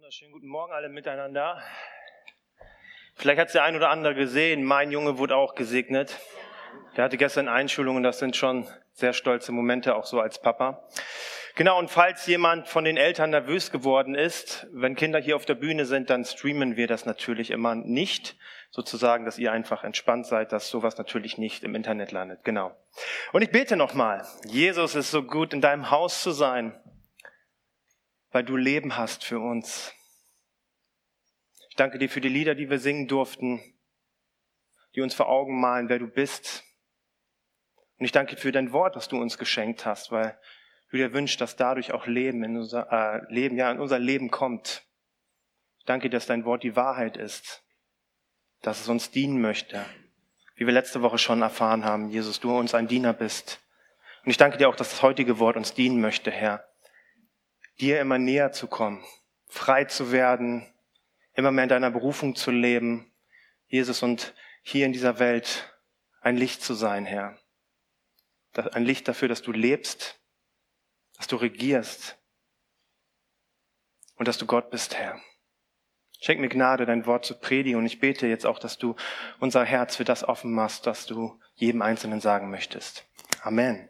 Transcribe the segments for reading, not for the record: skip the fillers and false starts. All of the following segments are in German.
Wunderschönen guten Morgen alle miteinander. Vielleicht hat es der ein oder andere gesehen, mein Junge wurde auch gesegnet. Der hatte gestern Einschulung und das sind schon sehr stolze Momente, auch so als Papa. Genau, und falls jemand von den Eltern nervös geworden ist, wenn Kinder hier auf der Bühne sind, dann streamen wir das natürlich immer nicht. Sozusagen, dass ihr einfach entspannt seid, dass sowas natürlich nicht im Internet landet. Genau. Und ich bete nochmal. Jesus, ist so gut, in deinem Haus zu sein, weil du Leben hast für uns. Ich danke dir für die Lieder, die wir singen durften, die uns vor Augen malen, wer du bist. Und ich danke für dein Wort, das du uns geschenkt hast, weil du dir wünschst, dass dadurch auch Leben in unser Leben kommt. Ich danke dir, dass dein Wort die Wahrheit ist, dass es uns dienen möchte, wie wir letzte Woche schon erfahren haben, Jesus, du uns ein Diener bist. Und ich danke dir auch, dass das heutige Wort uns dienen möchte, Herr, dir immer näher zu kommen, frei zu werden, immer mehr in deiner Berufung zu leben, Jesus, und hier in dieser Welt ein Licht zu sein, Herr. Ein Licht dafür, dass du lebst, dass du regierst und dass du Gott bist, Herr. Schenk mir Gnade, dein Wort zu predigen, und ich bete jetzt auch, dass du unser Herz für das offen machst, was du jedem Einzelnen sagen möchtest. Amen.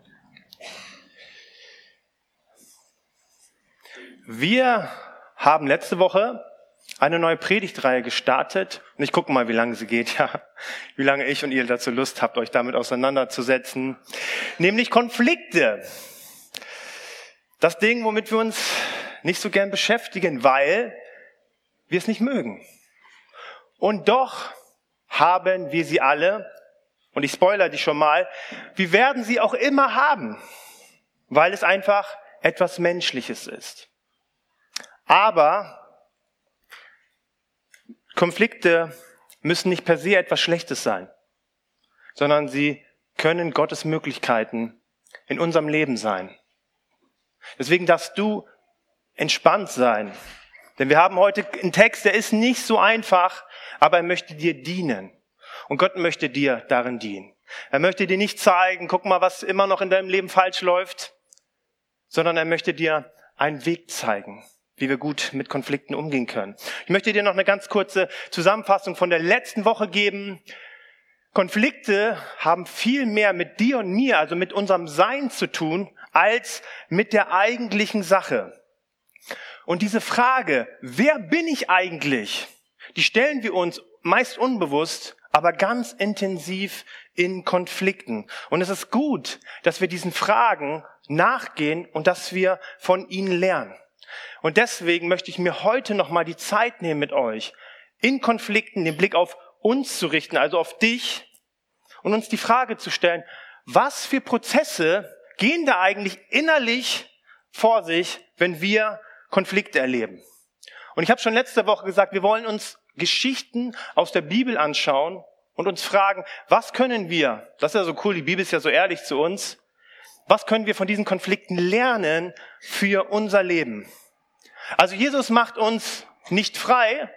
Wir haben letzte Woche eine neue Predigtreihe gestartet und ich gucke mal, wie lange sie geht, ja, wie lange ich und ihr dazu Lust habt, euch damit auseinanderzusetzen, nämlich Konflikte. Das Ding, womit wir uns nicht so gern beschäftigen, weil wir es nicht mögen. Und doch haben wir sie alle, und ich spoilere dich schon mal, wir werden sie auch immer haben, weil es einfach etwas Menschliches ist. Aber Konflikte müssen nicht per se etwas Schlechtes sein, sondern sie können Gottes Möglichkeiten in unserem Leben sein. Deswegen darfst du entspannt sein, denn wir haben heute einen Text, der ist nicht so einfach, aber er möchte dir dienen. Und Gott möchte dir darin dienen. Er möchte dir nicht zeigen, guck mal, was immer noch in deinem Leben falsch läuft, sondern er möchte dir einen Weg zeigen, wie wir gut mit Konflikten umgehen können. Ich möchte dir noch eine ganz kurze Zusammenfassung von der letzten Woche geben. Konflikte haben viel mehr mit dir und mir, also mit unserem Sein zu tun, als mit der eigentlichen Sache. Und diese Frage, wer bin ich eigentlich, die stellen wir uns meist unbewusst, aber ganz intensiv in Konflikten. Und es ist gut, dass wir diesen Fragen nachgehen und dass wir von ihnen lernen. Und deswegen möchte ich mir heute nochmal die Zeit nehmen mit euch, in Konflikten den Blick auf uns zu richten, also auf dich, und uns die Frage zu stellen, was für Prozesse gehen da eigentlich innerlich vor sich, wenn wir Konflikte erleben. Und ich habe schon letzte Woche gesagt, wir wollen uns Geschichten aus der Bibel anschauen und uns fragen, was können wir, das ist ja so cool, die Bibel ist ja so ehrlich zu uns, was können wir von diesen Konflikten lernen für unser Leben? Also Jesus macht uns nicht frei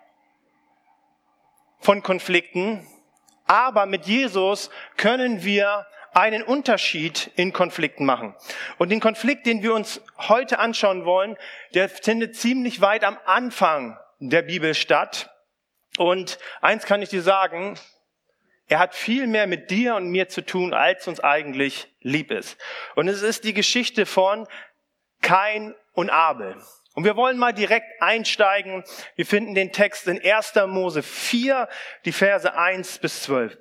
von Konflikten, aber mit Jesus können wir einen Unterschied in Konflikten machen. Und den Konflikt, den wir uns heute anschauen wollen, der findet ziemlich weit am Anfang der Bibel statt. Und eins kann ich dir sagen, er hat viel mehr mit dir und mir zu tun, als uns eigentlich lieb ist. Und es ist die Geschichte von Kain und Abel. Und wir wollen mal direkt einsteigen. Wir finden den Text in 1. Mose 4, die Verse 1 bis 12.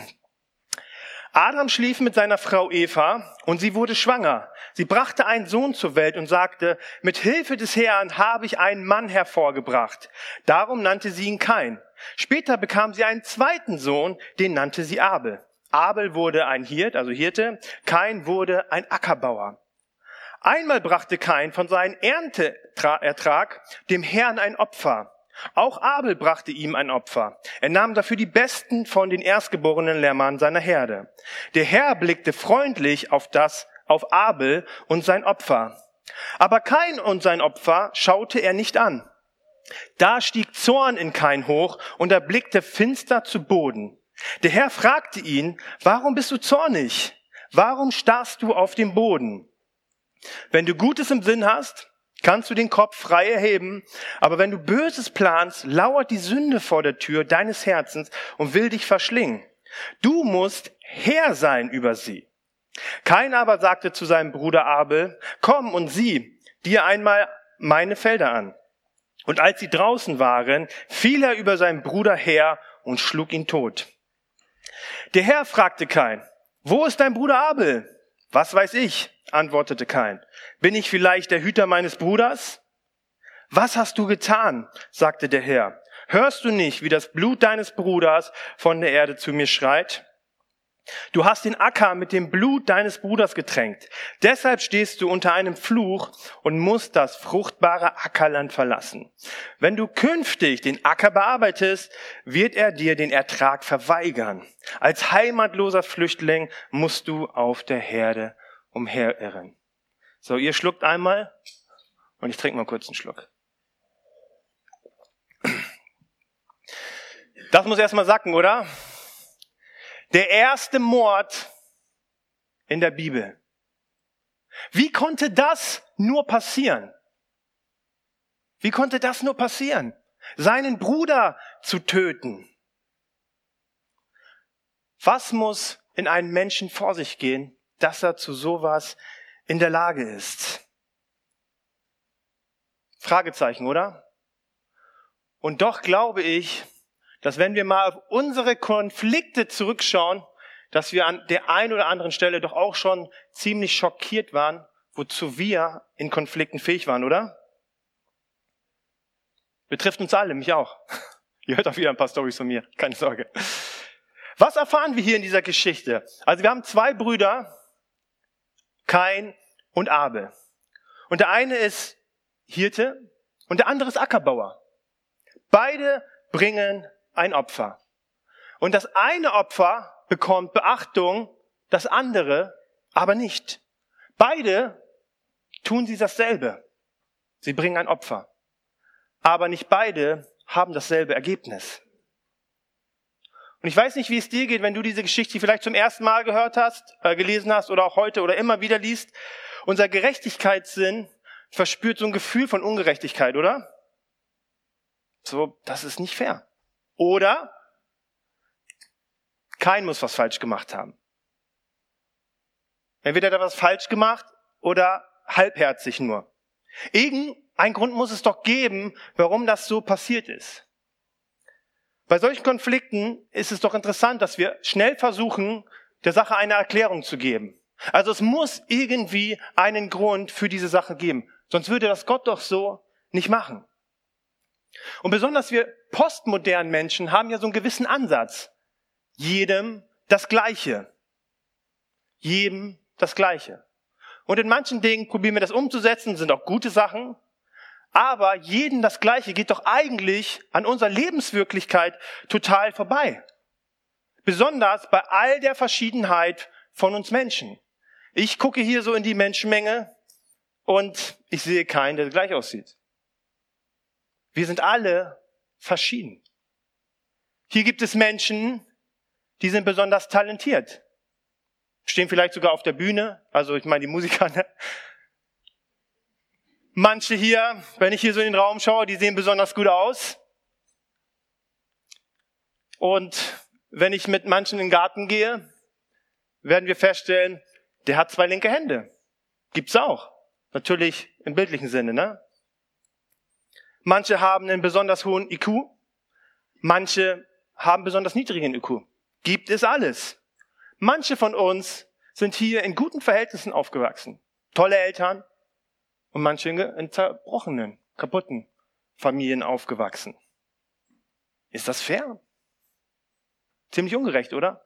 Adam schlief mit seiner Frau Eva und sie wurde schwanger. Sie brachte einen Sohn zur Welt und sagte, mit Hilfe des Herrn habe ich einen Mann hervorgebracht. Darum nannte sie ihn Kain. Später bekam sie einen zweiten Sohn, den nannte sie Abel. Abel wurde ein Hirte, Kain wurde ein Ackerbauer. Einmal brachte Kain von seinem Ernteertrag dem Herrn ein Opfer. Auch Abel brachte ihm ein Opfer. Er nahm dafür die besten von den erstgeborenen Lämmern seiner Herde. Der Herr blickte freundlich auf Abel und sein Opfer. Aber Kain und sein Opfer schaute er nicht an. Da stieg Zorn in Kain hoch und er blickte finster zu Boden. Der Herr fragte ihn, warum bist du zornig? Warum starrst du auf den Boden? Wenn du Gutes im Sinn hast, kannst du den Kopf frei erheben, aber wenn du Böses planst, lauert die Sünde vor der Tür deines Herzens und will dich verschlingen. Du musst Herr sein über sie. Kain aber sagte zu seinem Bruder Abel, komm und sieh dir einmal meine Felder an. Und als sie draußen waren, fiel er über seinen Bruder her und schlug ihn tot. Der Herr fragte Kain, wo ist dein Bruder Abel? Was weiß ich, antwortete Kain. Bin ich vielleicht der Hüter meines Bruders? Was hast du getan? Sagte der Herr. Hörst du nicht, wie das Blut deines Bruders von der Erde zu mir schreit? Du hast den Acker mit dem Blut deines Bruders getränkt. Deshalb stehst du unter einem Fluch und musst das fruchtbare Ackerland verlassen. Wenn du künftig den Acker bearbeitest, wird er dir den Ertrag verweigern. Als heimatloser Flüchtling musst du auf der Herde umherirren. So, ihr schluckt einmal und ich trinke mal kurz einen Schluck. Das muss erstmal sacken, oder? Der erste Mord in der Bibel. Wie konnte das nur passieren? Wie konnte das nur passieren? Seinen Bruder zu töten. Was muss in einem Menschen vor sich gehen, dass er zu sowas in der Lage ist? Fragezeichen, oder? Und doch glaube ich, dass wenn wir mal auf unsere Konflikte zurückschauen, dass wir an der einen oder anderen Stelle doch auch schon ziemlich schockiert waren, wozu wir in Konflikten fähig waren, oder? Betrifft uns alle, mich auch. Ihr hört auch wieder ein paar Storys von mir, keine Sorge. Was erfahren wir hier in dieser Geschichte? Also wir haben zwei Brüder, Kain und Abel. Und der eine ist Hirte und der andere ist Ackerbauer. Beide bringen ein Opfer. Und das eine Opfer bekommt Beachtung, das andere aber nicht. Beide tun sie dasselbe. Sie bringen ein Opfer. Aber nicht beide haben dasselbe Ergebnis. Und ich weiß nicht, wie es dir geht, wenn du diese Geschichte vielleicht zum ersten Mal gehört hast, gelesen hast oder auch heute oder immer wieder liest. Unser Gerechtigkeitssinn verspürt so ein Gefühl von Ungerechtigkeit, oder? So, das ist nicht fair. Oder Kain muss was falsch gemacht haben. Entweder hat er was falsch gemacht oder halbherzig nur. Irgendein Grund muss es doch geben, warum das so passiert ist. Bei solchen Konflikten ist es doch interessant, dass wir schnell versuchen, der Sache eine Erklärung zu geben. Also es muss irgendwie einen Grund für diese Sache geben. Sonst würde das Gott doch so nicht machen. Und besonders wir postmodernen Menschen haben ja so einen gewissen Ansatz. Jedem das Gleiche. Jedem das Gleiche. Und in manchen Dingen probieren wir das umzusetzen, sind auch gute Sachen. Aber jedem das Gleiche geht doch eigentlich an unserer Lebenswirklichkeit total vorbei. Besonders bei all der Verschiedenheit von uns Menschen. Ich gucke hier so in die Menschenmenge und ich sehe keinen, der gleich aussieht. Wir sind alle verschieden. Hier gibt es Menschen, die sind besonders talentiert. Stehen vielleicht sogar auf der Bühne, also ich meine die Musiker. Ne? Manche hier, wenn ich hier so in den Raum schaue, die sehen besonders gut aus. Und wenn ich mit manchen in den Garten gehe, werden wir feststellen, der hat 2 linke Hände. Gibt's auch. Natürlich im bildlichen Sinne, ne? Manche haben einen besonders hohen IQ. Manche haben besonders niedrigen IQ. Gibt es alles. Manche von uns sind hier in guten Verhältnissen aufgewachsen. Tolle Eltern. Und manche in zerbrochenen, kaputten Familien aufgewachsen. Ist das fair? Ziemlich ungerecht, oder?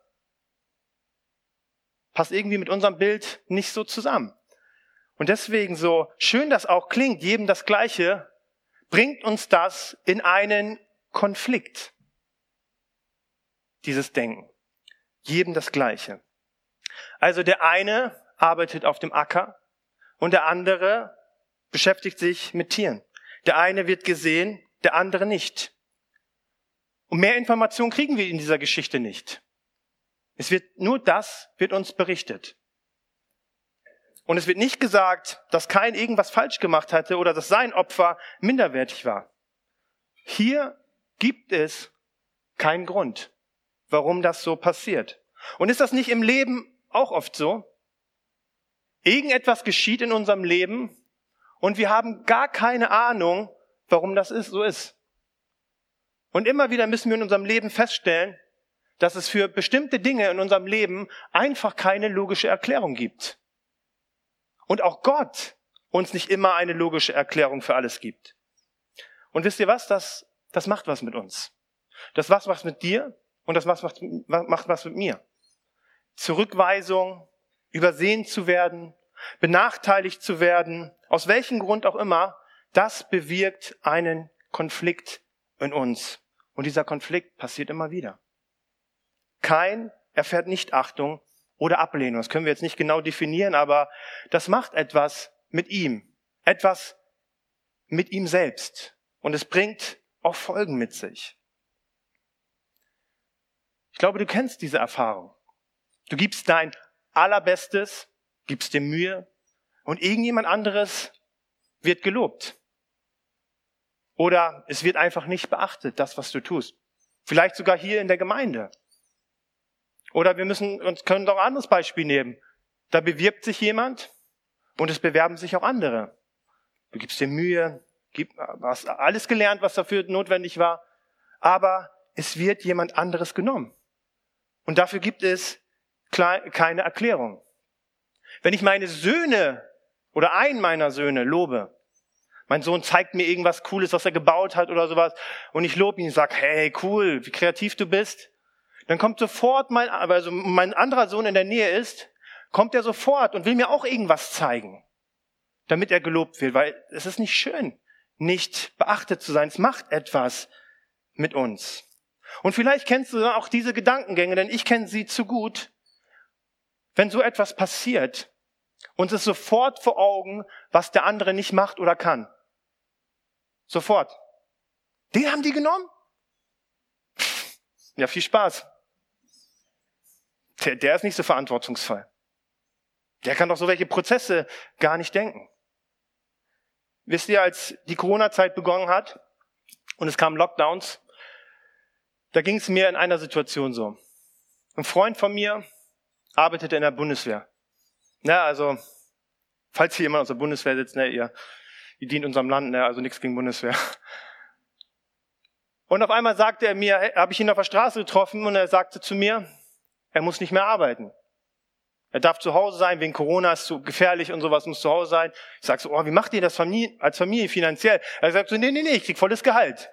Passt irgendwie mit unserem Bild nicht so zusammen. Und deswegen, so schön das auch klingt, jedem das Gleiche, bringt uns das in einen Konflikt. Dieses Denken. Jedem das Gleiche. Also der eine arbeitet auf dem Acker und der andere beschäftigt sich mit Tieren. Der eine wird gesehen, der andere nicht. Und mehr Informationen kriegen wir in dieser Geschichte nicht. Nur das wird uns berichtet. Und es wird nicht gesagt, dass Kain irgendwas falsch gemacht hatte oder dass sein Opfer minderwertig war. Hier gibt es keinen Grund, warum das so passiert. Und ist das nicht im Leben auch oft so? Irgendetwas geschieht in unserem Leben und wir haben gar keine Ahnung, warum das so ist. Und immer wieder müssen wir in unserem Leben feststellen, dass es für bestimmte Dinge in unserem Leben einfach keine logische Erklärung gibt. Und auch Gott uns nicht immer eine logische Erklärung für alles gibt. Und wisst ihr was? Das macht was mit uns. Das macht was mit dir und das macht was mit mir. Zurückweisung, übersehen zu werden, benachteiligt zu werden, aus welchem Grund auch immer, das bewirkt einen Konflikt in uns. Und dieser Konflikt passiert immer wieder. Kain erfährt nicht Achtung oder Ablehnung. Das können wir jetzt nicht genau definieren, aber das macht etwas mit ihm. Etwas mit ihm selbst. Und es bringt auch Folgen mit sich. Ich glaube, du kennst diese Erfahrung. Du gibst dein Allerbestes, gibst dir Mühe und irgendjemand anderes wird gelobt. Oder es wird einfach nicht beachtet, das, was du tust. Vielleicht sogar hier in der Gemeinde. Oder können doch ein anderes Beispiel nehmen. Da bewirbt sich jemand und es bewerben sich auch andere. Du gibst dir Mühe, hast alles gelernt, was dafür notwendig war, aber es wird jemand anderes genommen. Und dafür gibt es keine Erklärung. Wenn ich meine Söhne oder einen meiner Söhne lobe, mein Sohn zeigt mir irgendwas Cooles, was er gebaut hat oder sowas, und ich lobe ihn und sage, hey, cool, wie kreativ du bist, dann kommt sofort mein anderer Sohn in der Nähe ist, kommt er sofort und will mir auch irgendwas zeigen, damit er gelobt wird, weil es ist nicht schön, nicht beachtet zu sein. Es macht etwas mit uns. Und vielleicht kennst du auch diese Gedankengänge, denn ich kenne sie zu gut. Wenn so etwas passiert, uns ist sofort vor Augen, was der andere nicht macht oder kann. Sofort. Den haben die genommen? Ja, viel Spaß. Der ist nicht so verantwortungsvoll. Der kann doch so welche Prozesse gar nicht denken. Wisst ihr, als die Corona-Zeit begonnen hat und es kamen Lockdowns, da ging es mir in einer Situation so. Ein Freund von mir arbeitete in der Bundeswehr. Ja, also, falls hier jemand aus der Bundeswehr sitzt, ne, ihr dient unserem Land, ne, also nichts gegen Bundeswehr. Und auf einmal sagte er mir, habe ich ihn auf der Straße getroffen und er sagte zu mir, er muss nicht mehr arbeiten. Er darf zu Hause sein, wegen Corona ist zu gefährlich und sowas, muss zu Hause sein. Ich sag so, wie macht ihr das als Familie finanziell? Er sagt so, nee, ich krieg volles Gehalt.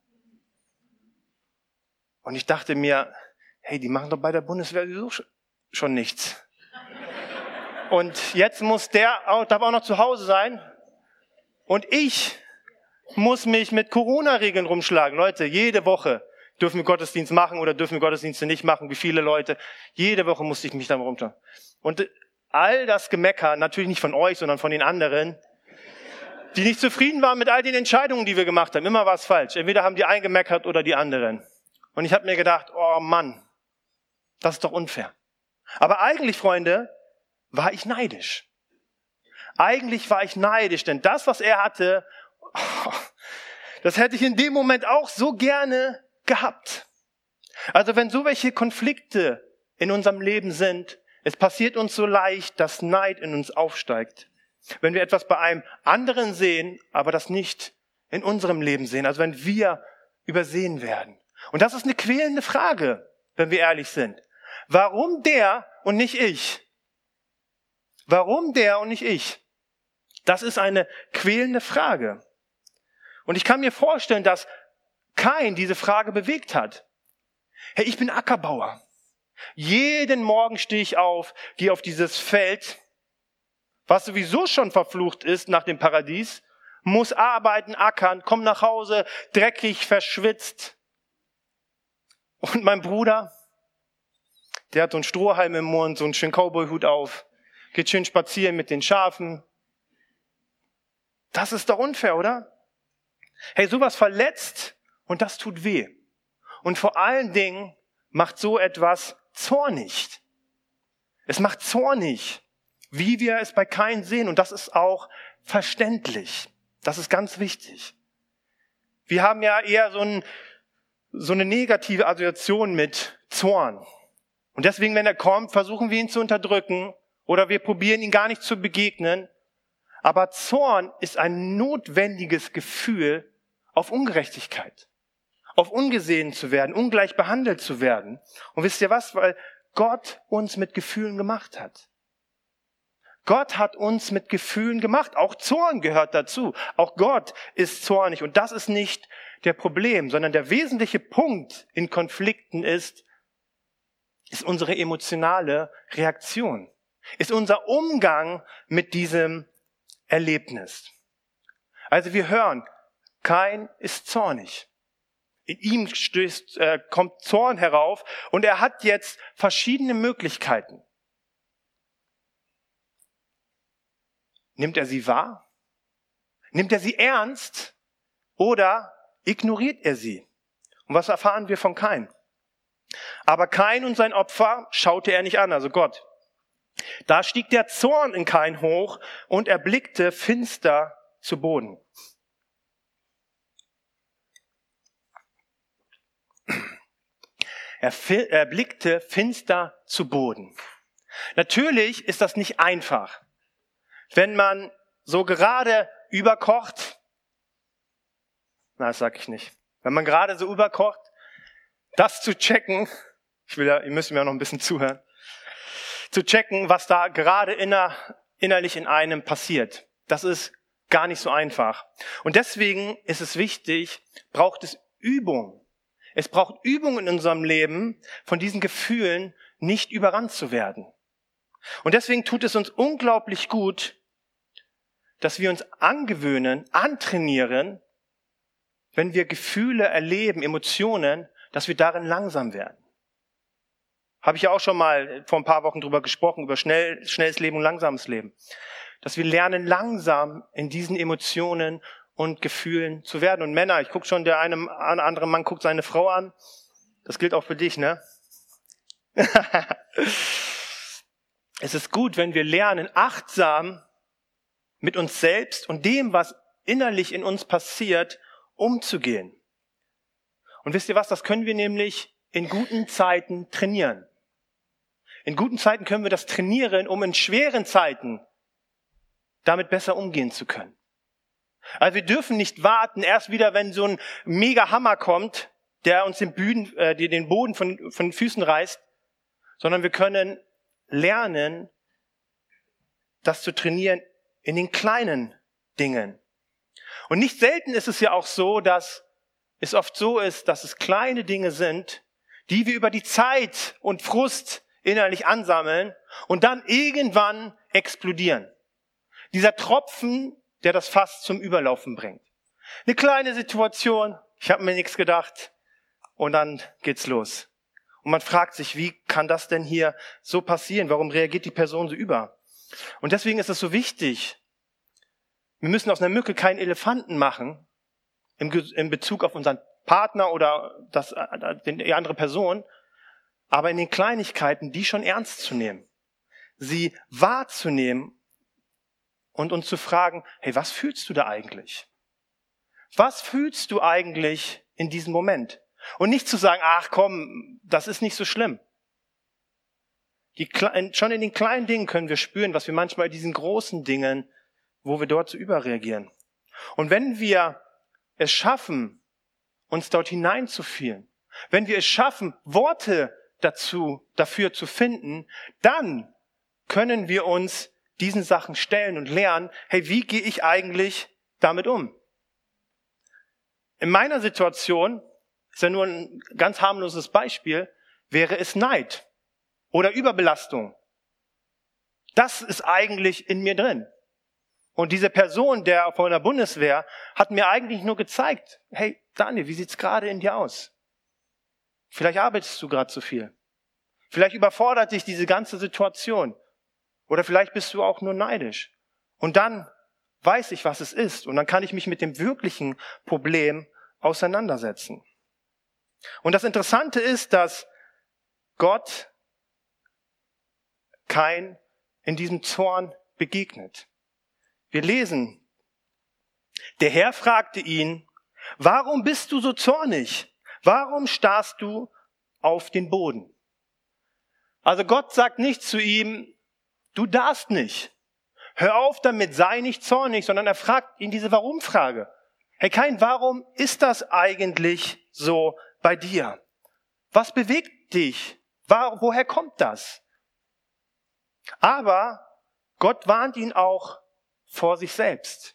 Und ich dachte mir, hey, die machen doch bei der Bundeswehr sowieso schon nichts. Und jetzt darf auch noch zu Hause sein. Und ich muss mich mit Corona-Regeln rumschlagen. Leute, jede Woche dürfen wir Gottesdienst machen oder dürfen wir Gottesdienste nicht machen. Wie viele Leute? Jede Woche musste ich mich damit rumschlagen. Und all das Gemecker, natürlich nicht von euch, sondern von den anderen, die nicht zufrieden waren mit all den Entscheidungen, die wir gemacht haben. Immer war es falsch. Entweder haben die einen gemeckert oder die anderen. Und ich habe mir gedacht, oh Mann, das ist doch unfair. Aber eigentlich, Freunde, war ich neidisch. Eigentlich war ich neidisch, denn das, was er hatte, das hätte ich in dem Moment auch so gerne gehabt. Also wenn so welche Konflikte in unserem Leben sind, es passiert uns so leicht, dass Neid in uns aufsteigt. Wenn wir etwas bei einem anderen sehen, aber das nicht in unserem Leben sehen, also wenn wir übersehen werden. Und das ist eine quälende Frage, wenn wir ehrlich sind. Warum der und nicht ich? Warum der und nicht ich? Das ist eine quälende Frage. Und ich kann mir vorstellen, dass Kain diese Frage bewegt hat. Hey, ich bin Ackerbauer. Jeden Morgen stehe ich auf, gehe auf dieses Feld, was sowieso schon verflucht ist nach dem Paradies, muss arbeiten, ackern, komm nach Hause, dreckig, verschwitzt. Und mein Bruder, der hat so einen Strohhalm im Mund, so einen schönen Cowboy-Hut auf, geht schön spazieren mit den Schafen. Das ist doch unfair, oder? Hey, sowas verletzt und das tut weh. Und vor allen Dingen macht so etwas zornig. Es macht zornig. wie wir es bei Kain sehen. Und das ist auch verständlich. Das ist ganz wichtig. Wir haben ja eher so eine negative Assoziation mit Zorn. Und deswegen, wenn er kommt, versuchen wir ihn zu unterdrücken oder wir probieren ihn gar nicht zu begegnen. Aber Zorn ist ein notwendiges Gefühl auf Ungerechtigkeit, auf ungesehen zu werden, ungleich behandelt zu werden. Und wisst ihr was? Weil Gott uns mit Gefühlen gemacht hat. Gott hat uns mit Gefühlen gemacht. Auch Zorn gehört dazu. Auch Gott ist zornig. Und das ist nicht der Problem, sondern der wesentliche Punkt in Konflikten ist unsere emotionale Reaktion, ist unser Umgang mit diesem Erlebnis. Also wir hören, Kain ist zornig. In ihm kommt Zorn herauf und er hat jetzt verschiedene Möglichkeiten. Nimmt er sie wahr? Nimmt er sie ernst? Oder ignoriert er sie? Und was erfahren wir von Kain? Aber Kain und sein Opfer schaute er nicht an, also Gott. Da stieg der Zorn in Kain hoch und er blickte finster zu Boden. Er blickte finster zu Boden. Natürlich ist das nicht einfach. Wenn man so gerade überkocht, das sag ich nicht. Wenn man gerade so überkocht, das zu checken, ihr müsst mir auch noch ein bisschen zuhören, zu checken, was da gerade innerlich in einem passiert. Das ist gar nicht so einfach. Und deswegen ist es wichtig, braucht es Übung. Es braucht Übung in unserem Leben, von diesen Gefühlen nicht überrannt zu werden. Und deswegen tut es uns unglaublich gut, dass wir uns angewöhnen, antrainieren, wenn wir Gefühle erleben, Emotionen, dass wir darin langsam werden. Habe ich ja auch schon mal vor ein paar Wochen drüber gesprochen, über schnelles Leben und langsames Leben. Dass wir lernen, langsam in diesen Emotionen und Gefühlen zu werden. Und Männer, ich gucke schon, der eine andere Mann guckt seine Frau an. Das gilt auch für dich, ne? Es ist gut, wenn wir lernen, achtsam mit uns selbst und dem, was innerlich in uns passiert, umzugehen. Und wisst ihr was, das können wir nämlich in guten Zeiten trainieren. In guten Zeiten können wir das trainieren, um in schweren Zeiten damit besser umgehen zu können. Also wir dürfen nicht warten, erst wieder, wenn so ein mega Hammer kommt, der uns den Boden von den Füßen reißt, sondern wir können lernen, das zu trainieren in den kleinen Dingen. Und nicht selten ist es ja auch so, dass es oft so ist, dass es kleine Dinge sind, die wir über die Zeit und Frust innerlich ansammeln und dann irgendwann explodieren. Dieser Tropfen, der das Fass zum Überlaufen bringt. Eine kleine Situation, ich habe mir nichts gedacht und dann geht's los. Und man fragt sich, wie kann das denn hier so passieren? Warum reagiert die Person so über? Und deswegen ist es so wichtig, wir müssen aus einer Mücke keinen Elefanten machen, in Bezug auf unseren Partner oder die andere Person, aber in den Kleinigkeiten, die schon ernst zu nehmen, sie wahrzunehmen und uns zu fragen, hey, was fühlst du da eigentlich? Was fühlst du eigentlich in diesem Moment? Und nicht zu sagen, ach komm, das ist nicht so schlimm. Schon in den kleinen Dingen können wir spüren, was wir manchmal in diesen großen Dingen, wo wir dort so überreagieren. Und wenn wir es schaffen, uns dort hineinzufühlen, wenn wir es schaffen, Worte dafür zu finden, dann können wir uns diesen Sachen stellen und lernen, hey, wie gehe ich eigentlich damit um? In meiner Situation, ist ja nur ein ganz harmloses Beispiel, wäre es Neid oder Überbelastung. Das ist eigentlich in mir drin. Und diese Person, der von der Bundeswehr, hat mir eigentlich nur gezeigt, hey, Daniel, wie sieht's gerade in dir aus? Vielleicht arbeitest du gerade zu viel. Vielleicht überfordert dich diese ganze Situation. Oder vielleicht bist du auch nur neidisch. Und dann weiß ich, was es ist. Und dann kann ich mich mit dem wirklichen Problem auseinandersetzen. Und das Interessante ist, dass Gott Kain in diesem Zorn begegnet. Wir lesen, der Herr fragte ihn, warum bist du so zornig? Warum starrst du auf den Boden? Also Gott sagt nicht zu ihm, du darfst nicht. Hör auf damit, sei nicht zornig, sondern er fragt ihn diese Warum-Frage. Hey Kain, warum ist das eigentlich so bei dir? Was bewegt dich? Woher kommt das? Aber Gott warnt ihn auch vor sich selbst.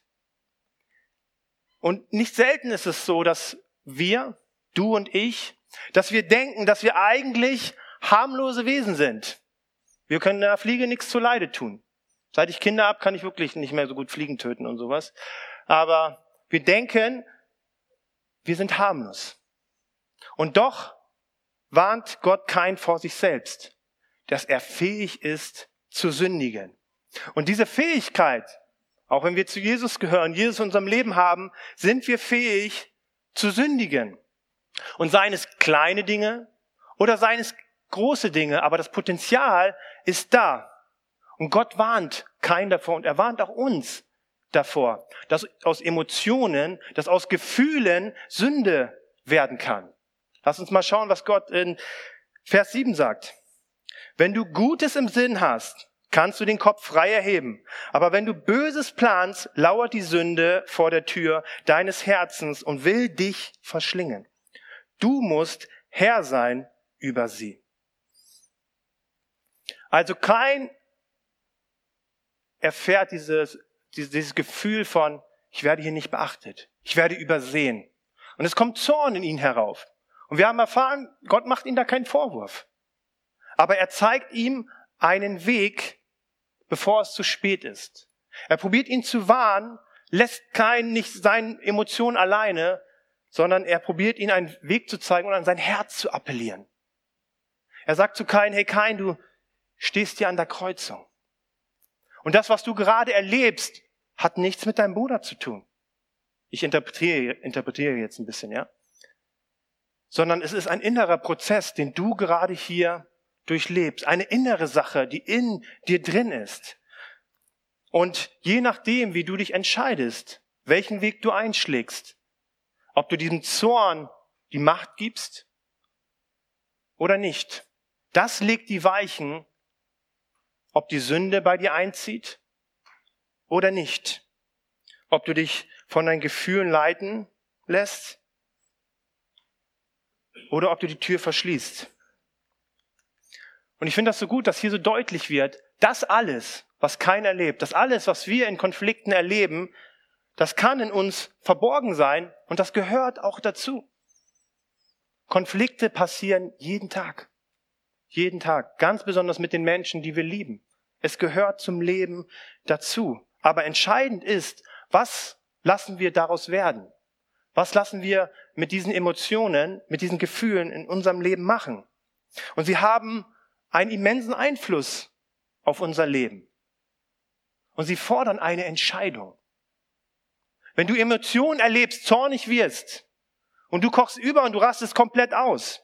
Und nicht selten ist es so, dass wir, du und ich, dass wir denken, dass wir eigentlich harmlose Wesen sind. Wir können der Fliege nichts zuleide tun. Seit ich Kinder habe, kann ich wirklich nicht mehr so gut Fliegen töten und sowas. Aber wir denken, wir sind harmlos. Und doch warnt Gott Kain vor sich selbst, dass er fähig ist zu sündigen. Und diese Fähigkeit, auch wenn wir zu Jesus gehören, Jesus in unserem Leben haben, sind wir fähig zu sündigen. Und seien es kleine Dinge oder seien es große Dinge, aber das Potenzial ist da. Und Gott warnt Kain davor und er warnt auch uns davor, dass aus Emotionen, dass aus Gefühlen Sünde werden kann. Lass uns mal schauen, was Gott in Vers 7 sagt. Wenn du Gutes im Sinn hast, kannst du den Kopf frei erheben. Aber wenn du Böses planst, lauert die Sünde vor der Tür deines Herzens und will dich verschlingen. Du musst Herr sein über sie. Also Kain erfährt dieses Gefühl von, ich werde hier nicht beachtet, ich werde übersehen. Und es kommt Zorn in ihn herauf. Und wir haben erfahren, Gott macht ihm da keinen Vorwurf. Aber er zeigt ihm einen Weg, bevor es zu spät ist. Er probiert ihn zu warnen, lässt Kain nicht seinen Emotionen alleine, sondern er probiert ihn einen Weg zu zeigen und an sein Herz zu appellieren. Er sagt zu Kain, hey Kain, du stehst hier an der Kreuzung. Und das, was du gerade erlebst, hat nichts mit deinem Bruder zu tun. Ich interpretiere jetzt ein bisschen, ja? Sondern es ist ein innerer Prozess, den du gerade hier durchlebst. Eine innere Sache, die in dir drin ist. Und je nachdem, wie du dich entscheidest, welchen Weg du einschlägst, ob du diesem Zorn die Macht gibst oder nicht, das legt die Weichen, ob die Sünde bei dir einzieht oder nicht. Ob du dich von deinen Gefühlen leiten lässt oder ob du die Tür verschließt. Und ich finde das so gut, dass hier so deutlich wird, das alles, was keiner erlebt, das alles, was wir in Konflikten erleben, das kann in uns verborgen sein und das gehört auch dazu. Konflikte passieren jeden Tag. Jeden Tag. Ganz besonders mit den Menschen, die wir lieben. Es gehört zum Leben dazu. Aber entscheidend ist, was lassen wir daraus werden? Was lassen wir mit diesen Emotionen, mit diesen Gefühlen in unserem Leben machen? Und sie haben einen immensen Einfluss auf unser Leben. Und sie fordern eine Entscheidung. Wenn du Emotionen erlebst, zornig wirst und du kochst über und du rastest komplett aus,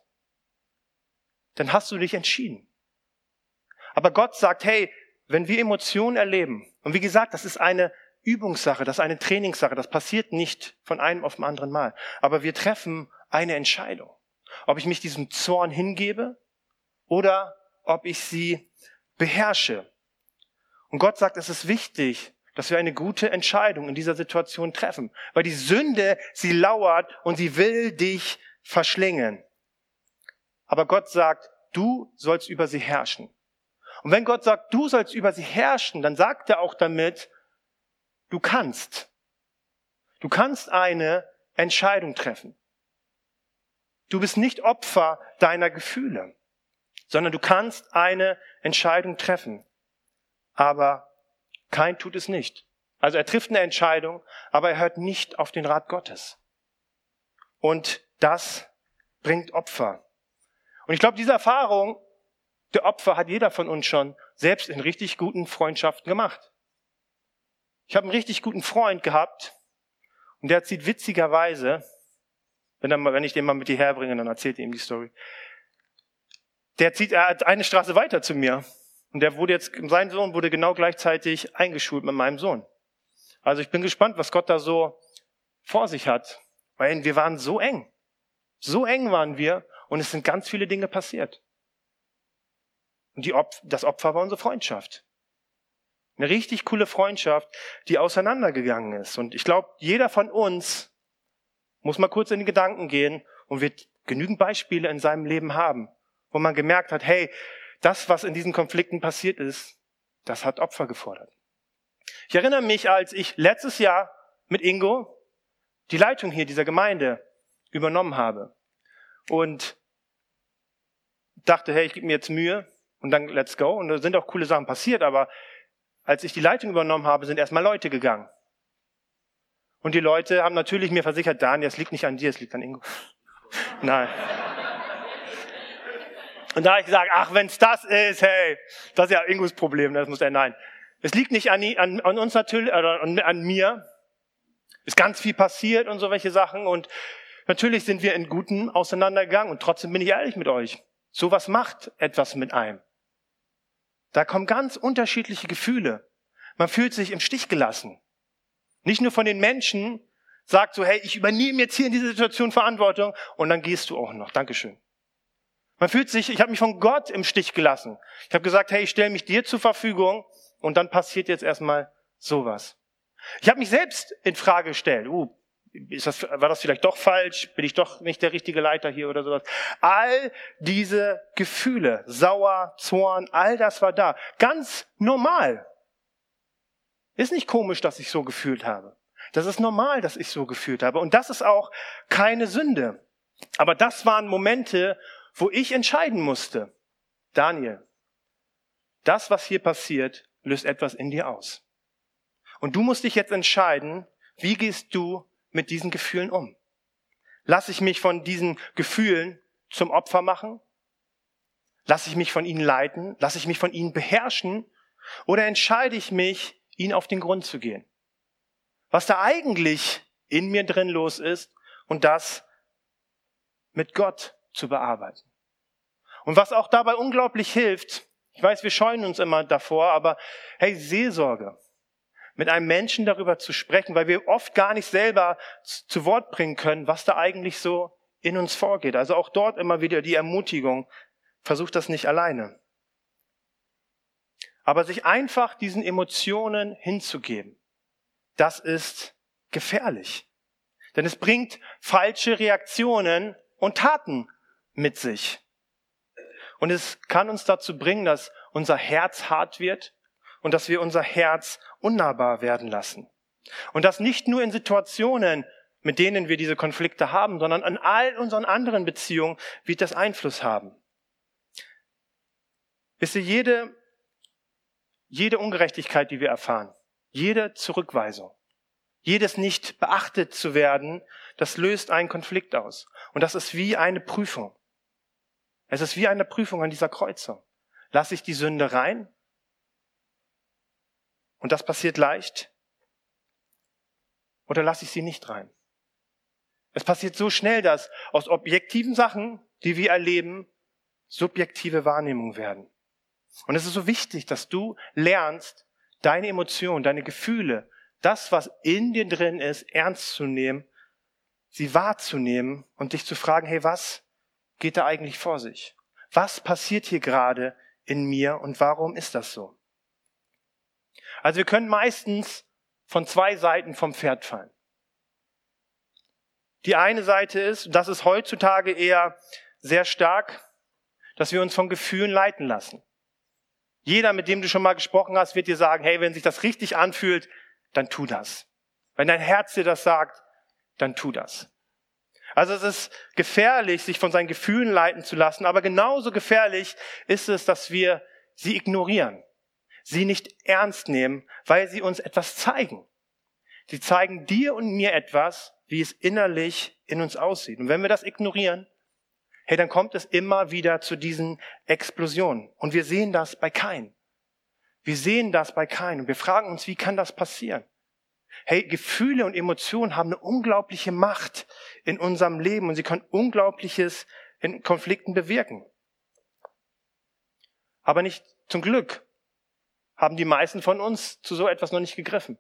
dann hast du dich entschieden. Aber Gott sagt, hey, wenn wir Emotionen erleben, und wie gesagt, das ist eine Übungssache, das ist eine Trainingssache, das passiert nicht von einem auf den anderen Mal. Aber wir treffen eine Entscheidung. Ob ich mich diesem Zorn hingebe oder ob ich sie beherrsche. Und Gott sagt, es ist wichtig, dass wir eine gute Entscheidung in dieser Situation treffen. Weil die Sünde, sie lauert und sie will dich verschlingen. Aber Gott sagt, du sollst über sie herrschen. Und wenn Gott sagt, du sollst über sie herrschen, dann sagt er auch damit, du kannst. Du kannst eine Entscheidung treffen. Du bist nicht Opfer deiner Gefühle, sondern du kannst eine Entscheidung treffen. Aber Kain tut es nicht. Also er trifft eine Entscheidung, aber er hört nicht auf den Rat Gottes. Und das bringt Opfer. Und ich glaube, diese Erfahrung der Opfer hat jeder von uns schon selbst in richtig guten Freundschaften gemacht. Ich habe einen richtig guten Freund gehabt und der zieht witzigerweise, wenn ich den mal mit hierher bringe, dann erzählt er ihm die Story. Er hat eine Straße weiter zu mir Und sein Sohn wurde genau gleichzeitig eingeschult mit meinem Sohn. Also ich bin gespannt, was Gott da so vor sich hat. Weil wir waren so eng. So eng waren wir und es sind ganz viele Dinge passiert. Und das Opfer war unsere Freundschaft. Eine richtig coole Freundschaft, die auseinandergegangen ist. Und ich glaube, jeder von uns muss mal kurz in die Gedanken gehen und wird genügend Beispiele in seinem Leben haben, wo man gemerkt hat, hey, das, was in diesen Konflikten passiert ist, das hat Opfer gefordert. Ich erinnere mich, als ich letztes Jahr mit Ingo die Leitung hier dieser Gemeinde übernommen habe und dachte, hey, ich gebe mir jetzt Mühe und dann let's go. Und da sind auch coole Sachen passiert, aber als ich die Leitung übernommen habe, sind erstmal Leute gegangen. Und die Leute haben natürlich mir versichert, Daniel, es liegt nicht an dir, es liegt an Ingo. Nein. Und da habe ich gesagt, ach, wenn's das ist, hey, das ist ja Ingos Problem, das muss er, nein. Es liegt nicht an uns natürlich, oder an mir. Ist ganz viel passiert und so welche Sachen und natürlich sind wir in Guten auseinandergegangen und trotzdem bin ich ehrlich mit euch. Sowas macht etwas mit einem. Da kommen ganz unterschiedliche Gefühle. Man fühlt sich im Stich gelassen. Nicht nur von den Menschen, sagt so, hey, ich übernehme jetzt hier in dieser Situation Verantwortung und dann gehst du auch noch. Dankeschön. Ich habe mich von Gott im Stich gelassen. Ich habe gesagt, hey, ich stelle mich dir zur Verfügung und dann passiert jetzt erstmal sowas. Ich habe mich selbst in Frage gestellt. War das vielleicht doch falsch? Bin ich doch nicht der richtige Leiter hier oder sowas? All diese Gefühle, Sauer, Zorn, all das war da. Ganz normal. Ist nicht komisch, dass ich so gefühlt habe. Das ist normal, dass ich so gefühlt habe. Und das ist auch keine Sünde. Aber das waren Momente, wo ich entscheiden musste. Daniel, das, was hier passiert, löst etwas in dir aus. Und du musst dich jetzt entscheiden, wie gehst du mit diesen Gefühlen um? Lasse ich mich von diesen Gefühlen zum Opfer machen? Lasse ich mich von ihnen leiten? Lasse ich mich von ihnen beherrschen? Oder entscheide ich mich, ihnen auf den Grund zu gehen? Was da eigentlich in mir drin los ist und das mit Gott zu bearbeiten. Und was auch dabei unglaublich hilft, ich weiß, wir scheuen uns immer davor, aber hey, Seelsorge. Mit einem Menschen darüber zu sprechen, weil wir oft gar nicht selber zu Wort bringen können, was da eigentlich so in uns vorgeht. Also auch dort immer wieder die Ermutigung, versucht das nicht alleine. Aber sich einfach diesen Emotionen hinzugeben, das ist gefährlich. Denn es bringt falsche Reaktionen und Taten mit sich. Und es kann uns dazu bringen, dass unser Herz hart wird und dass wir unser Herz unnahbar werden lassen. Und das nicht nur in Situationen, mit denen wir diese Konflikte haben, sondern an all unseren anderen Beziehungen wird das Einfluss haben. Wisst ihr, jede Ungerechtigkeit, die wir erfahren, jede Zurückweisung, jedes nicht beachtet zu werden, das löst einen Konflikt aus. Und das ist wie eine Prüfung. Es ist wie eine Prüfung an dieser Kreuzung. Lasse ich die Sünde rein? Und das passiert leicht. Oder lasse ich sie nicht rein? Es passiert so schnell, dass aus objektiven Sachen, die wir erleben, subjektive Wahrnehmungen werden. Und es ist so wichtig, dass du lernst, deine Emotionen, deine Gefühle, das, was in dir drin ist, ernst zu nehmen, sie wahrzunehmen und dich zu fragen, hey, was geht da eigentlich vor sich? Was passiert hier gerade in mir und warum ist das so? Also wir können meistens von zwei Seiten vom Pferd fallen. Die eine Seite ist, und das ist heutzutage eher sehr stark, dass wir uns von Gefühlen leiten lassen. Jeder, mit dem du schon mal gesprochen hast, wird dir sagen, hey, wenn sich das richtig anfühlt, dann tu das. Wenn dein Herz dir das sagt, dann tu das. Also es ist gefährlich, sich von seinen Gefühlen leiten zu lassen, aber genauso gefährlich ist es, dass wir sie ignorieren, sie nicht ernst nehmen, weil sie uns etwas zeigen. Sie zeigen dir und mir etwas, wie es innerlich in uns aussieht. Und wenn wir das ignorieren, hey, dann kommt es immer wieder zu diesen Explosionen. Und wir sehen das bei Kain. Wir sehen das bei Kain und wir fragen uns, wie kann das passieren? Hey, Gefühle und Emotionen haben eine unglaubliche Macht in unserem Leben und sie können Unglaubliches in Konflikten bewirken. Aber nicht Zum Glück haben die meisten von uns zu so etwas noch nicht gegriffen.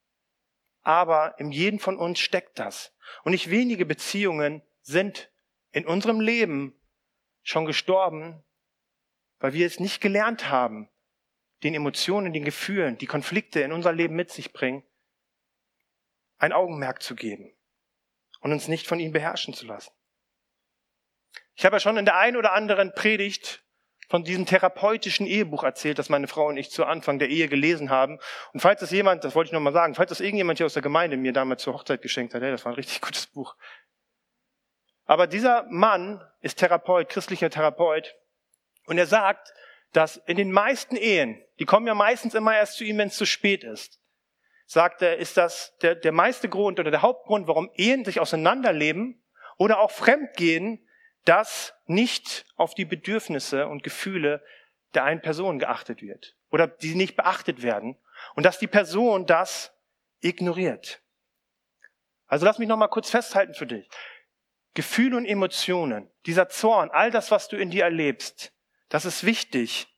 Aber in jedem von uns steckt das. Und nicht wenige Beziehungen sind in unserem Leben schon gestorben, weil wir es nicht gelernt haben, den Emotionen, den Gefühlen, die Konflikte in unser Leben mit sich bringen, ein Augenmerk zu geben und uns nicht von ihnen beherrschen zu lassen. Ich habe ja schon in der einen oder anderen Predigt von diesem therapeutischen Ehebuch erzählt, das meine Frau und ich zu Anfang der Ehe gelesen haben. Und falls das jemand, das wollte ich nochmal sagen, falls das irgendjemand hier aus der Gemeinde mir damals zur Hochzeit geschenkt hat, das war ein richtig gutes Buch. Aber dieser Mann ist Therapeut, christlicher Therapeut. Und er sagt, dass in den meisten Ehen, die kommen ja meistens immer erst zu ihm, wenn es zu spät ist, sagt er, ist das der meiste Grund oder der Hauptgrund, warum Ehen sich auseinanderleben oder auch fremdgehen, dass nicht auf die Bedürfnisse und Gefühle der einen Person geachtet wird oder die nicht beachtet werden und dass die Person das ignoriert. Also lass mich noch mal kurz festhalten für dich. Gefühle und Emotionen, dieser Zorn, all das, was du in dir erlebst, das ist wichtig,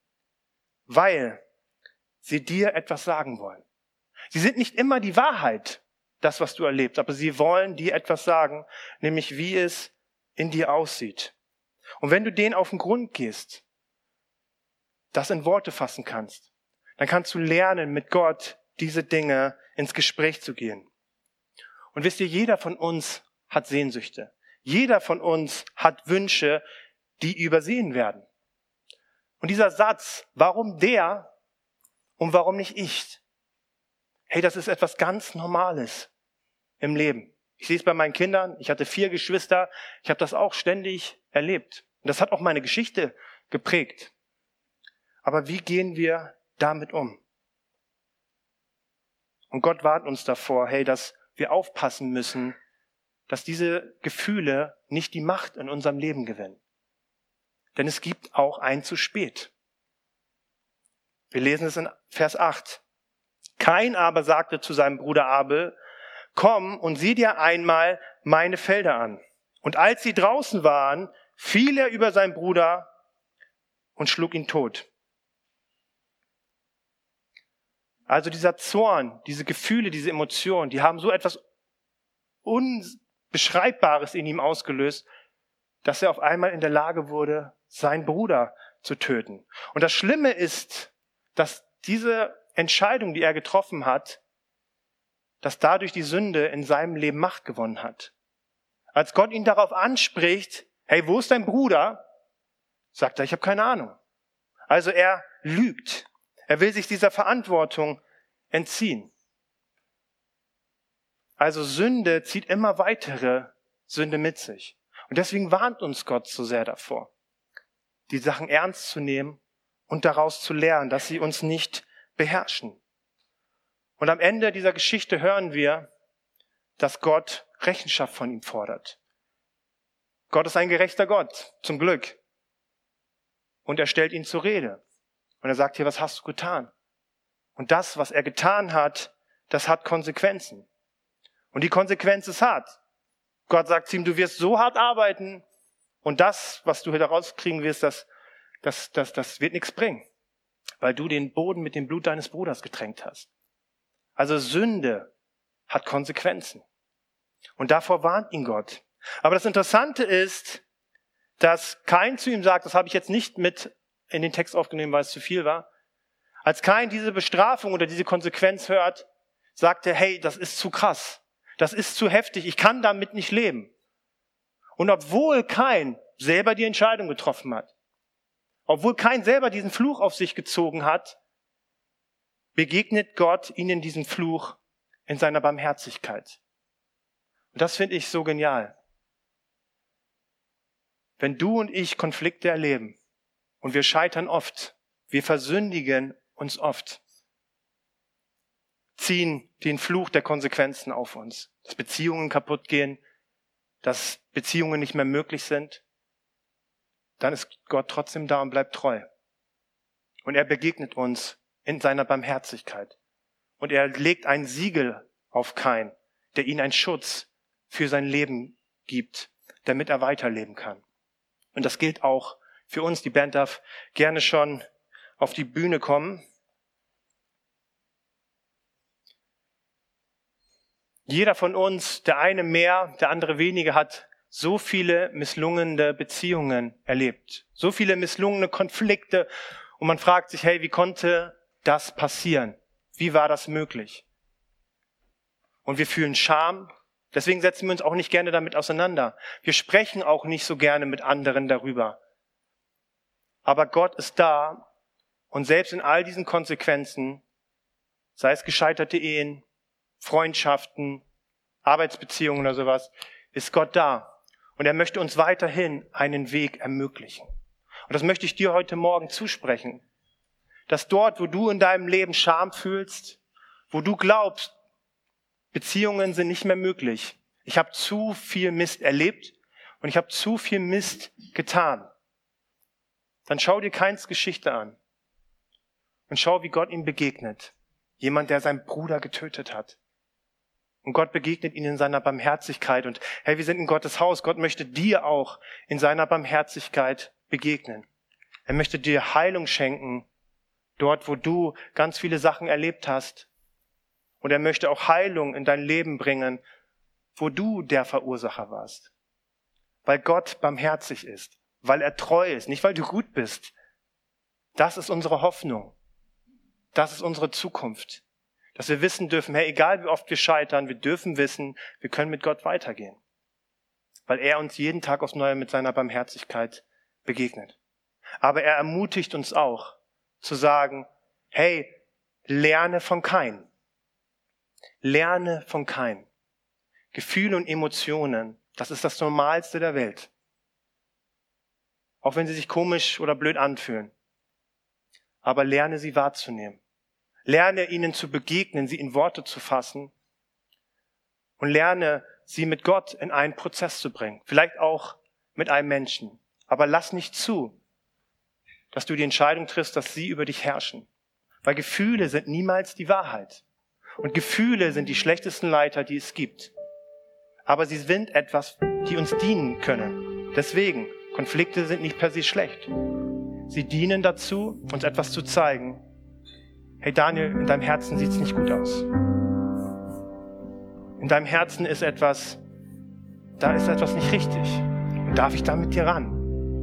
weil sie dir etwas sagen wollen. Sie sind nicht immer die Wahrheit, das, was du erlebst, aber sie wollen dir etwas sagen, nämlich wie es in dir aussieht. Und wenn du denen auf den Grund gehst, das in Worte fassen kannst, dann kannst du lernen, mit Gott diese Dinge ins Gespräch zu gehen. Und wisst ihr, jeder von uns hat Sehnsüchte. Jeder von uns hat Wünsche, die übersehen werden. Und dieser Satz, warum der und warum nicht ich? Hey, das ist etwas ganz Normales im Leben. Ich sehe es bei meinen Kindern. Ich hatte 4 Geschwister. Ich habe das auch ständig erlebt. Und das hat auch meine Geschichte geprägt. Aber wie gehen wir damit um? Und Gott warnt uns davor, hey, dass wir aufpassen müssen, dass diese Gefühle nicht die Macht in unserem Leben gewinnen. Denn es gibt auch ein zu spät. Wir lesen es in Vers 8. Kain aber sagte zu seinem Bruder Abel, komm und sieh dir einmal meine Felder an. Und als sie draußen waren, fiel er über seinen Bruder und schlug ihn tot. Also dieser Zorn, diese Gefühle, diese Emotionen, die haben so etwas Unbeschreibbares in ihm ausgelöst, dass er auf einmal in der Lage wurde, seinen Bruder zu töten. Und das Schlimme ist, dass diese Entscheidung, die er getroffen hat, dass dadurch die Sünde in seinem Leben Macht gewonnen hat. Als Gott ihn darauf anspricht, hey, wo ist dein Bruder? Sagt er, ich habe keine Ahnung. Also er lügt. Er will sich dieser Verantwortung entziehen. Also Sünde zieht immer weitere Sünde mit sich. Und deswegen warnt uns Gott so sehr davor, die Sachen ernst zu nehmen und daraus zu lernen, dass sie uns nicht beherrschen. Und am Ende dieser Geschichte hören wir, dass Gott Rechenschaft von ihm fordert. Gott ist ein gerechter Gott, zum Glück. Und er stellt ihn zur Rede. Und er sagt hier, was hast du getan? Und das, was er getan hat, das hat Konsequenzen. Und die Konsequenz ist hart. Gott sagt zu ihm, du wirst so hart arbeiten und das, was du hier rauskriegen wirst, das wird nichts bringen, weil du den Boden mit dem Blut deines Bruders getränkt hast. Also Sünde hat Konsequenzen. Und davor warnt ihn Gott. Aber das Interessante ist, dass Kain zu ihm sagt, das habe ich jetzt nicht mit in den Text aufgenommen, weil es zu viel war. Als Kain diese Bestrafung oder diese Konsequenz hört, sagt er, hey, das ist zu krass. Das ist zu heftig. Ich kann damit nicht leben. Und obwohl Kain selber die Entscheidung getroffen hat, obwohl Kain selber diesen Fluch auf sich gezogen hat, begegnet Gott ihnen diesen Fluch in seiner Barmherzigkeit. Und das finde ich so genial. Wenn du und ich Konflikte erleben und wir scheitern oft, wir versündigen uns oft, ziehen den Fluch der Konsequenzen auf uns, dass Beziehungen kaputt gehen, dass Beziehungen nicht mehr möglich sind, dann ist Gott trotzdem da und bleibt treu. Und er begegnet uns in seiner Barmherzigkeit. Und er legt ein Siegel auf Kain, der ihm einen Schutz für sein Leben gibt, damit er weiterleben kann. Und das gilt auch für uns. Die Band darf gerne schon auf die Bühne kommen. Jeder von uns, der eine mehr, der andere weniger, hat so viele misslungene Beziehungen erlebt. So viele misslungene Konflikte. Und man fragt sich, hey, wie konnte das passieren? Wie war das möglich? Und wir fühlen Scham. Deswegen setzen wir uns auch nicht gerne damit auseinander. Wir sprechen auch nicht so gerne mit anderen darüber. Aber Gott ist da und selbst in all diesen Konsequenzen, sei es gescheiterte Ehen, Freundschaften, Arbeitsbeziehungen oder sowas, ist Gott da. Und er möchte uns weiterhin einen Weg ermöglichen. Und das möchte ich dir heute Morgen zusprechen. Dass dort, wo du in deinem Leben Scham fühlst, wo du glaubst, Beziehungen sind nicht mehr möglich. Ich habe zu viel Mist erlebt und ich habe zu viel Mist getan. Dann schau dir Kains Geschichte an und schau, wie Gott ihm begegnet. Jemand, der seinen Bruder getötet hat. Und Gott begegnet ihn in seiner Barmherzigkeit. Und hey, wir sind in Gottes Haus. Gott möchte dir auch in seiner Barmherzigkeit begegnen. Er möchte dir Heilung schenken, dort, wo du ganz viele Sachen erlebt hast. Und er möchte auch Heilung in dein Leben bringen, wo du der Verursacher warst. Weil Gott barmherzig ist, weil er treu ist, nicht weil du gut bist. Das ist unsere Hoffnung. Das ist unsere Zukunft. Dass wir wissen dürfen, hey, egal wie oft wir scheitern, wir dürfen wissen, wir können mit Gott weitergehen. Weil er uns jeden Tag aufs Neue mit seiner Barmherzigkeit begegnet. Aber er ermutigt uns auch zu sagen, hey, lerne von Kain. Lerne von Kain. Gefühle und Emotionen, das ist das Normalste der Welt. Auch wenn sie sich komisch oder blöd anfühlen. Aber lerne sie wahrzunehmen. Lerne ihnen zu begegnen, sie in Worte zu fassen. Und lerne sie mit Gott in einen Prozess zu bringen. Vielleicht auch mit einem Menschen. Aber lass nicht zu, dass du die Entscheidung triffst, dass sie über dich herrschen. Weil Gefühle sind niemals die Wahrheit. Und Gefühle sind die schlechtesten Leiter, die es gibt. Aber sie sind etwas, die uns dienen können. Deswegen, Konflikte sind nicht per se schlecht. Sie dienen dazu, uns etwas zu zeigen. Hey Daniel, in deinem Herzen sieht's nicht gut aus. In deinem Herzen ist etwas, da ist etwas nicht richtig. Und darf ich da mit dir ran?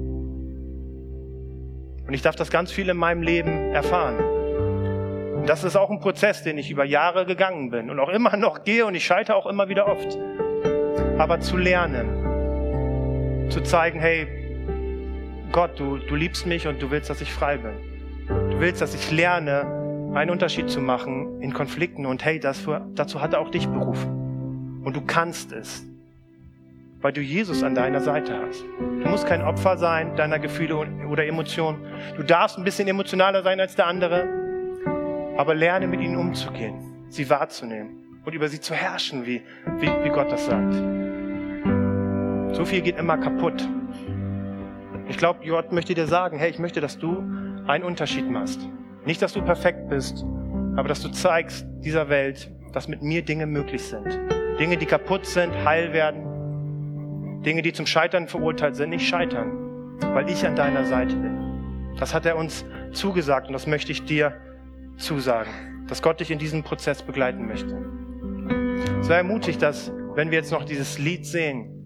Und ich darf das ganz viel in meinem Leben erfahren. Und das ist auch ein Prozess, den ich über Jahre gegangen bin und auch immer noch gehe und ich scheitere auch immer wieder oft. Aber zu lernen, zu zeigen, hey, Gott, du liebst mich und du willst, dass ich frei bin. Du willst, dass ich lerne, einen Unterschied zu machen in Konflikten und hey, dazu hat er auch dich berufen. Und du kannst es, weil du Jesus an deiner Seite hast. Du musst kein Opfer sein deiner Gefühle oder Emotionen. Du darfst ein bisschen emotionaler sein als der andere, aber lerne mit ihnen umzugehen, sie wahrzunehmen und über sie zu herrschen, wie Gott das sagt. So viel geht immer kaputt. Ich glaube, Gott möchte dir sagen, hey, ich möchte, dass du einen Unterschied machst. Nicht, dass du perfekt bist, aber dass du zeigst dieser Welt, dass mit mir Dinge möglich sind. Dinge, die kaputt sind, heil werden. Dinge, die zum Scheitern verurteilt sind, nicht scheitern, weil ich an deiner Seite bin. Das hat er uns zugesagt und das möchte ich dir zusagen, dass Gott dich in diesem Prozess begleiten möchte. Sei ermutigt, dass, wenn wir jetzt noch dieses Lied singen,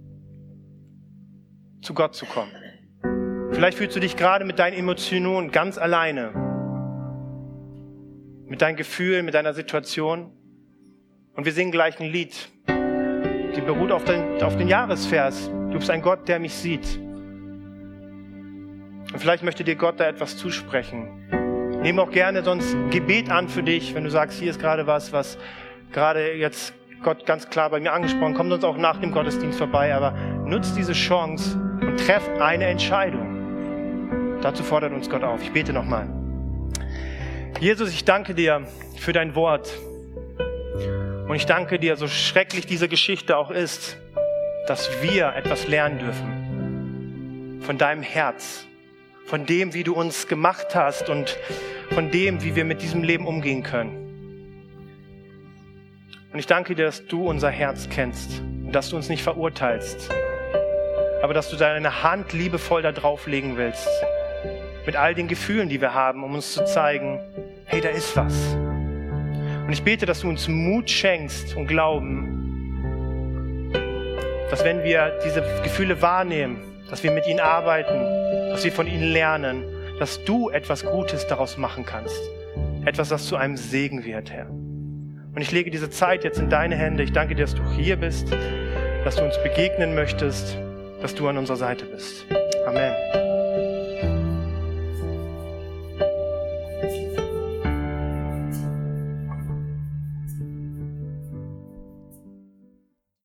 zu Gott zu kommen. Vielleicht fühlst du dich gerade mit deinen Emotionen ganz alleine. Mit deinen Gefühlen, mit deiner Situation. Und wir singen gleich ein Lied. Die beruht auf den Jahresvers. Du bist ein Gott, der mich sieht. Und vielleicht möchte dir Gott da etwas zusprechen. Nehme auch gerne sonst Gebet an für dich, wenn du sagst, hier ist gerade was gerade jetzt Gott ganz klar bei mir angesprochen. Komm sonst auch nach dem Gottesdienst vorbei, aber nutz diese Chance und treff eine Entscheidung. Dazu fordert uns Gott auf. Ich bete nochmal. Jesus, ich danke dir für dein Wort. Und ich danke dir, so schrecklich diese Geschichte auch ist, dass wir etwas lernen dürfen. Von deinem Herz. Von dem, wie du uns gemacht hast und von dem, wie wir mit diesem Leben umgehen können. Und ich danke dir, dass du unser Herz kennst und dass du uns nicht verurteilst, aber dass du deine Hand liebevoll da drauflegen willst mit all den Gefühlen, die wir haben, um uns zu zeigen, hey, da ist was. Und ich bete, dass du uns Mut schenkst und Glauben, dass wenn wir diese Gefühle wahrnehmen, dass wir mit ihnen arbeiten, dass wir von ihnen lernen, dass du etwas Gutes daraus machen kannst. Etwas, das zu einem Segen wird, Herr. Und ich lege diese Zeit jetzt in deine Hände. Ich danke dir, dass du hier bist, dass du uns begegnen möchtest, dass du an unserer Seite bist. Amen.